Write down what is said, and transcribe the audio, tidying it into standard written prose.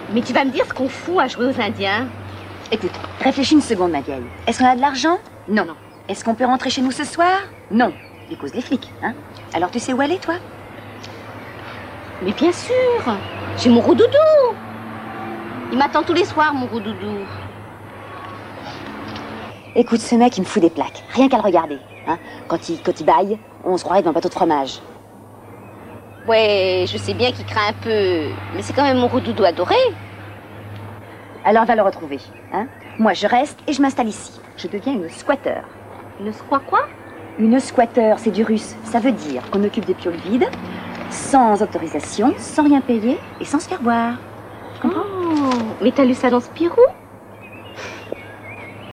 Mais tu vas me dire ce qu'on fout à jouer aux Indiens? Écoute, réfléchis une seconde, ma vieille. Est-ce qu'on a de l'argent? Non. Est-ce qu'on peut rentrer chez nous ce soir? Non. Les causes les flics, hein? Alors tu sais où aller, toi? Mais bien sûr. J'ai mon roudoudou. Il m'attend tous les soirs, mon roudoudou. Écoute, ce mec, il me fout des plaques. Rien qu'à le regarder, hein? Quand il baille, on se croirait dans un bateau de fromage. Ouais, je sais bien qu'il craint un peu, mais c'est quand même mon roudoudou adoré. Alors va le retrouver, hein? Moi, je reste et je m'installe ici. Je deviens une squatteur. Une quoi? Une squatteur, c'est du russe. Ça veut dire qu'on occupe des pioles vides, sans autorisation, sans rien payer et sans se faire voir. Tu comprends? Oh, mais t'as lu ça dans Spirou?